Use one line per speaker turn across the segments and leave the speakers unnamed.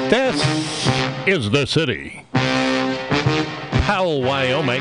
This is the city. Powell, Wyoming.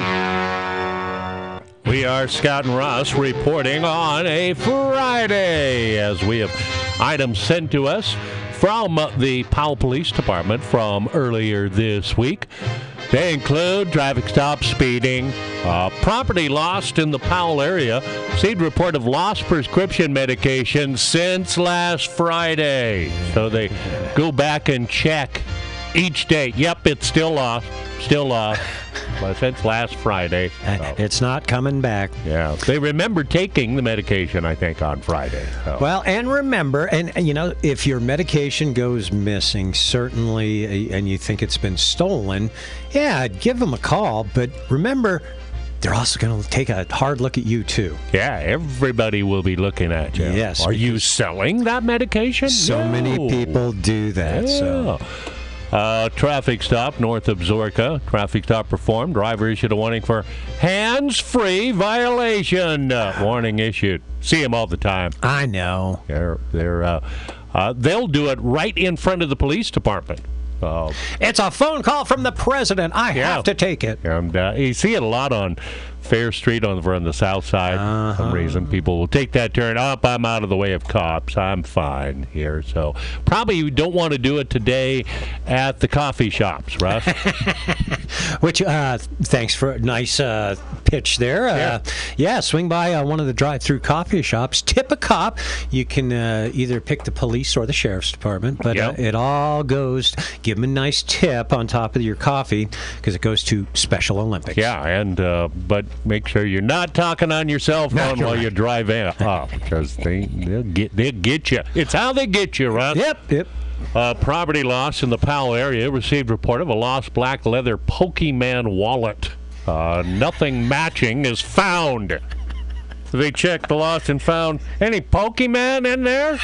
We are Scott and Ross reporting on a Friday as we have items sent to us from the Powell Police Department from earlier this week. They include traffic stops, speeding, property lost in the Powell area. Received report of lost prescription medication since last Friday. So they go back and check each day. Yep, it's still lost. Still lost. Well, since last Friday. So.
It's not coming back.
Yeah. They remember taking the medication, I think, on Friday. So.
Well, and remember, and you know, if your medication goes missing, certainly, and you think it's been stolen, yeah, give them a call. But remember, they're also going to take a hard look at you, too.
Yeah, everybody will be looking at you.
Yes.
Are you selling that medication?
So many people do that.
Yeah.
So.
Traffic stop north of Zorka. Traffic stop performed. Driver issued a warning for hands-free violation. Warning issued. See them all the time.
I know.
They'll do it right in front of the police department.
It's a phone call from the president. I have to take it.
And you see it a lot on Fair Street on the south side. For some reason, people will take that turn up. I'm out of the way of cops. I'm fine here. So probably you don't want to do it today at the coffee shops, Russ.
Which, thanks for a nice pitch there. Yeah, swing by one of the drive-through coffee shops. Tip a cop. You can either pick the police or the sheriff's department, but it all goes. Give them a nice tip on top of your coffee because it goes to Special Olympics.
Yeah, and but make sure you're not talking on your cell phone while you drive off because they'll get you. It's how they get you, Russ.
Yep.
Property loss in the Powell area. Received report of a lost black leather Pokemon wallet. Nothing matching is found. They checked the lost and found any Pokemon in there?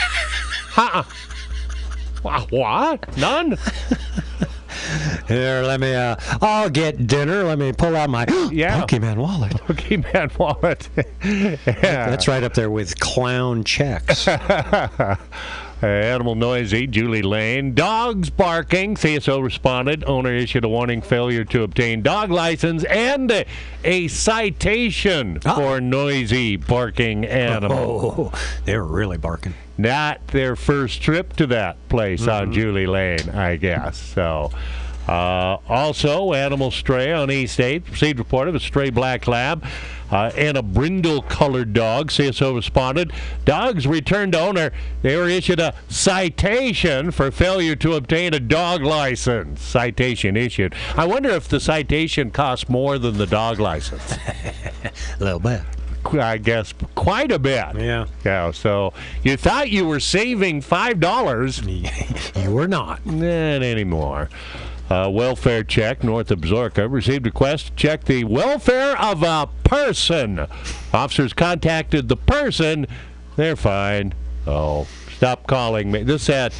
What? None?
Here, let me, I'll get dinner. Let me pull out my Pokemon wallet.
Pokemon wallet.
That's right up there with clown checks.
Animal noisy, Julie Lane. Dogs barking. CSO responded. Owner issued a warning, failure to obtain dog license, and a citation for noisy barking animal.
Oh, they're really barking.
Not their first trip to that place on Julie Lane, I guess. So, also, animal stray on East 8th. Received report of a stray black lab and a brindle-colored dog. CSO responded. Dogs returned to owner. They were issued a citation for failure to obtain a dog license. Citation issued. I wonder if the citation costs more than the dog license.
A little bit.
I guess quite a bit. Yeah. So you thought you were saving $5.
You were not.
Not anymore. Welfare check north of Zorka. Received request to check the welfare of a person. Officers contacted the person. They're fine. Oh, stop calling me. This at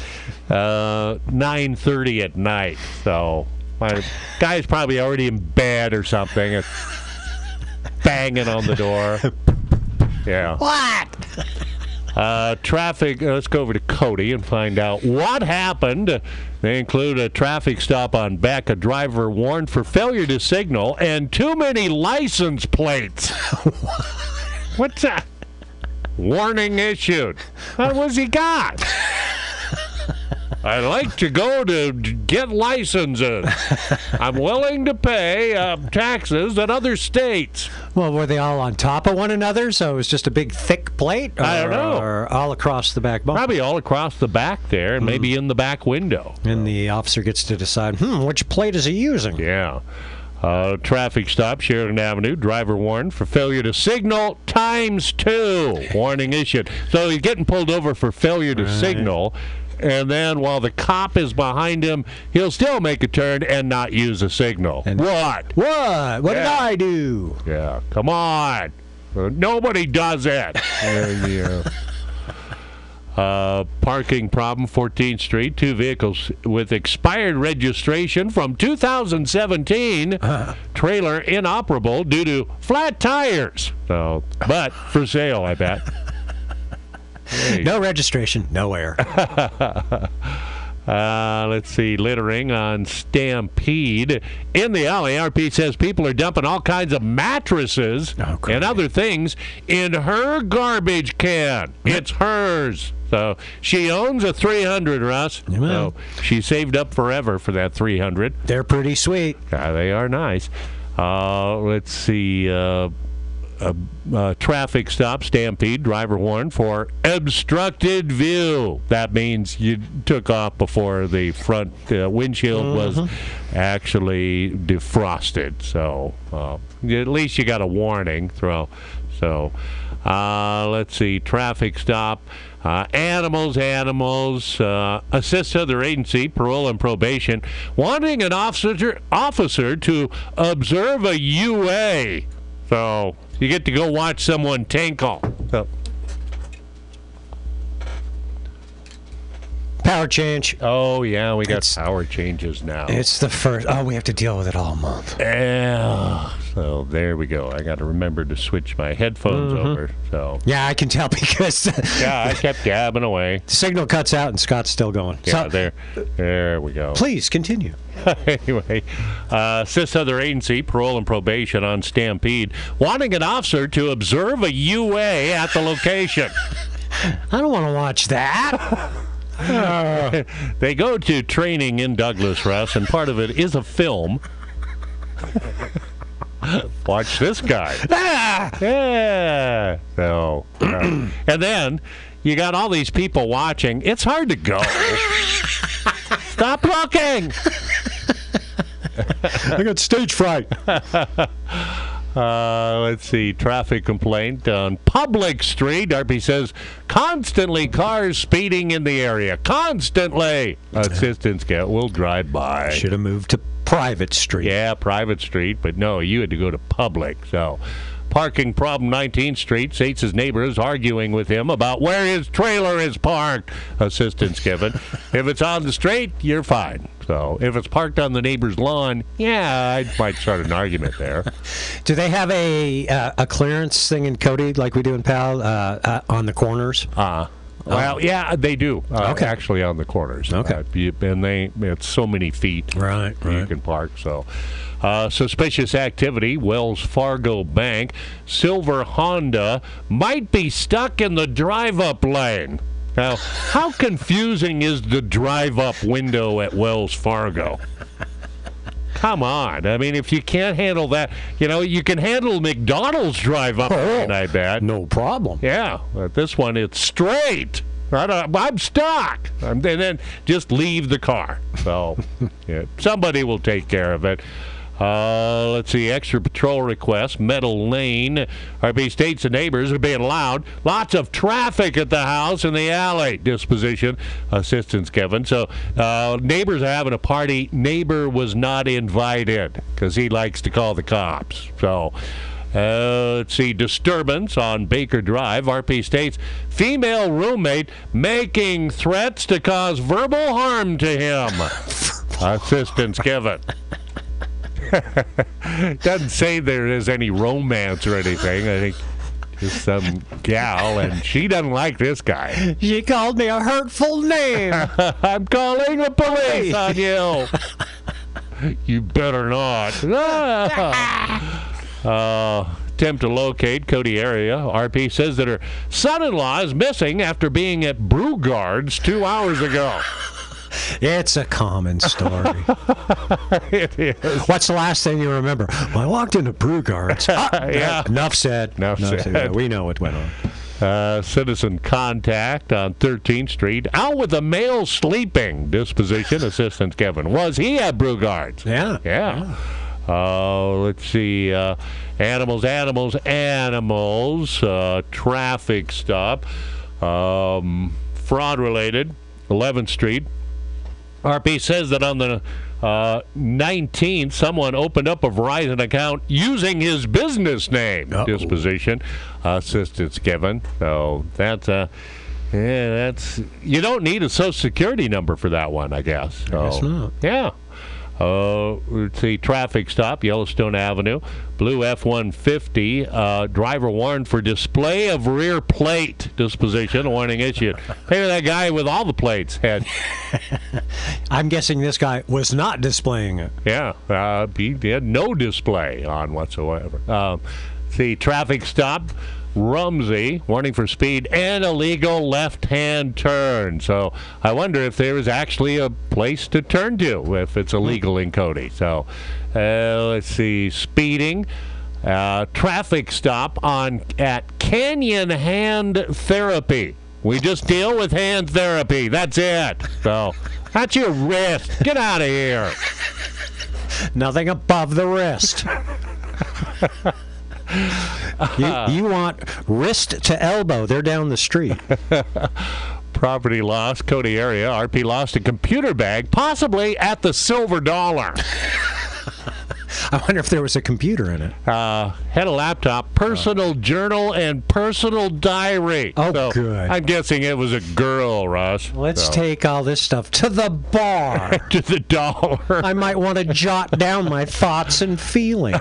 9:30 at night. So my guy's probably already in bed or something. It's banging on the door. Yeah.
What?
Traffic. Let's go over to Cody and find out what happened. They include a traffic stop on Beck. A driver warned for failure to signal and too many license plates. What's that? Warning issued. What's he got? I'd like to go to get licenses. I'm willing to pay taxes in other states.
Well, were they all on top of one another, so it was just a big, thick plate?
I don't know.
Or all across the back bumper?
Probably all across the back there, and maybe in the back window.
And the officer gets to decide, which plate is he using?
Yeah. Traffic stop, Sheridan Avenue. Driver warned for failure to signal ×2. Warning issued. So he's getting pulled over for failure to signal. And then while the cop is behind him, he'll still make a turn and not use a signal. And what?
What did I do?
Yeah, come on. Nobody does it. Parking problem, 14th Street. 2 vehicles with expired registration from 2017. Trailer inoperable due to flat tires. So, but for sale, I bet.
No registration, nowhere.
Let's see, littering on Stampede. In the alley, RP says people are dumping all kinds of mattresses and other things in her garbage can. It's hers. So she owns a 300, Russ.
Yeah.
So she saved up forever for that 300.
They're pretty sweet.
They are nice. Let's see. Traffic stop, Stampede, driver warned for obstructed view. That means you took off before the front windshield was actually defrosted. So at least you got a warning. So let's see, traffic stop. Animals, assist other agency, parole and probation, wanting an officer to observe a UA. So you get to go watch someone tinkle. So.
Power change.
Oh, yeah, we got power changes now.
It's the first. Oh, we have to deal with it all month.
Yeah. So there we go. I got to remember to switch my headphones over. So
yeah, I can tell because
yeah, I kept gabbing away.
The signal cuts out and Scott's still going.
Yeah, so, there we go.
Please continue.
Anyway, assist other agency, parole and probation on Stampede, wanting an officer to observe a UA at the location.
I don't want to watch that.
They go to training in Douglas, Russ, and part of it is a film. Watch this guy. Yeah. So, and then you got all these people watching. It's hard to go. Stop looking.
I got stage fright.
Let's see. Traffic complaint on Public Street. RP says constantly cars speeding in the area. Constantly. Assistance will drive by.
Should have moved to Private Street.
Yeah, Private Street. But no, you had to go to Public. So, parking problem 19th Street. States' neighbors arguing with him about where his trailer is parked. Assistance given. If it's on the street, you're fine. So if it's parked on the neighbor's lawn, yeah, I might start an argument there.
Do they have a clearance thing in Cody like we do in PAL on the corners?
Well, yeah, they do.
Okay.
Actually, on the corners.
Okay.
And it's so many feet.
Right.
You can park. So, suspicious activity. Wells Fargo Bank. Silver Honda might be stuck in the drive-up lane. Now, how confusing is the drive-up window at Wells Fargo? Come on. I mean, if you can't handle that, you can handle McDonald's drive-up lane, I bet.
No problem.
Yeah. But this one, it's straight. I'm stuck. And then just leave the car. So, yeah, somebody will take care of it. Let's see, extra patrol requests, Meadow Lane. RB states and neighbors are being loud. Lots of traffic at the house and the alley. Disposition, assistance given. So neighbors are having a party. Neighbor was not invited because he likes to call the cops. So let's see, disturbance on Baker Drive. RP states, female roommate making threats to cause verbal harm to him. Assistance given. Doesn't say there is any romance or anything. I think just some gal, and she doesn't like this guy.
She called me a hurtful name.
I'm calling the police on you. You better not. Attempt to locate Cody area. RP says that her son-in-law is missing after being at Brugard's 2 hours ago.
It's a common story.
It is.
What's the last thing you remember? Well, I walked into Brugard's.
Yeah.
Enough said.
Enough said.
We know what went on.
Citizen contact on 13th Street. Out with a male sleeping. Disposition, assistance Kevin. Was he at Brugard's?
Yeah.
Let's see. Animals. Traffic stop. Fraud related. 11th Street. RP says that on the 19th, someone opened up a Verizon account using his business name.
Uh-oh.
Disposition, assistance given. So that's you don't need a Social Security number for that one, I guess. So,
I guess not.
Yeah. Let's see, traffic stop, Yellowstone Avenue. Blue F-150. Driver warned for display of rear plate disposition. Warning issued. Maybe that guy with all the plates had.
I'm guessing this guy was not displaying it.
Yeah, he had no display on whatsoever. The traffic stop, Rumsey, warning for speed and illegal left-hand turn. So I wonder if there is actually a place to turn to if it's illegal in Cody. So let's see, speeding, traffic stop at Canyon Hand Therapy. We just deal with hand therapy. That's it. So that's your wrist. Get out of here.
Nothing above the wrist. You want wrist to elbow. They're down the street.
Property loss, Cody area. RP lost a computer bag, possibly at the Silver Dollar.
I wonder if there was a computer in it.
Had a laptop, personal journal, and personal diary.
Oh,
so
good.
I'm guessing it was a girl, Russ.
Let's take all this stuff to the bar.
To the dollar.
I might want to jot down my thoughts and feelings.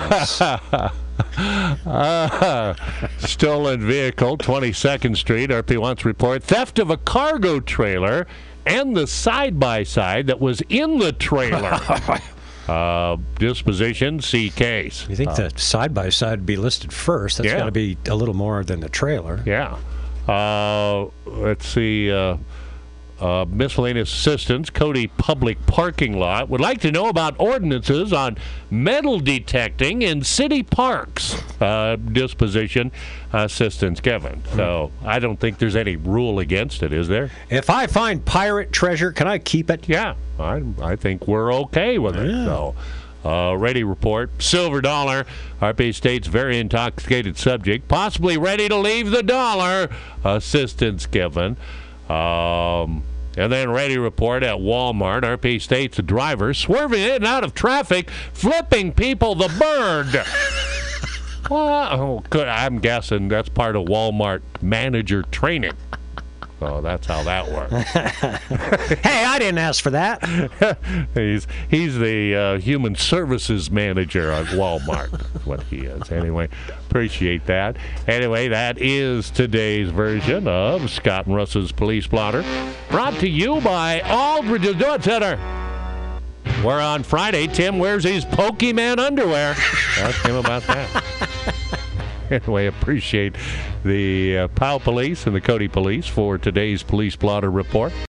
Stolen vehicle, 22nd Street. RP wants report. Theft of a cargo trailer and the side-by-side that was in the trailer. Disposition, see case.
You think the side-by-side would be listed first? That's got to be a little more than the trailer.
Yeah. Let's see. Miscellaneous assistance, Cody Public Parking Lot. Would like to know about ordinances on metal detecting in city parks. Disposition assistance given. So I don't think there's any rule against it, is there?
If I find pirate treasure, can I keep it?
Yeah, I think we're okay with it. So, ready report. Silver Dollar. RP states very intoxicated subject, possibly ready to leave the dollar. Assistance given. And then ready report at Walmart. RP states the driver swerving in and out of traffic, flipping people the bird. Well, I'm guessing that's part of Walmart manager training. So that's how that works.
Hey, I didn't ask for that.
He's the human services manager at Walmart. That's what he is. Anyway, appreciate that. Anyway, that is today's version of Scott and Russ's Police Blotter, brought to you by Aldridge Do It Center. Where on Friday, Tim wears his Pokemon underwear. Ask him about that. Anyway, appreciate the Powell Police and the Cody Police for today's Police Blotter Report.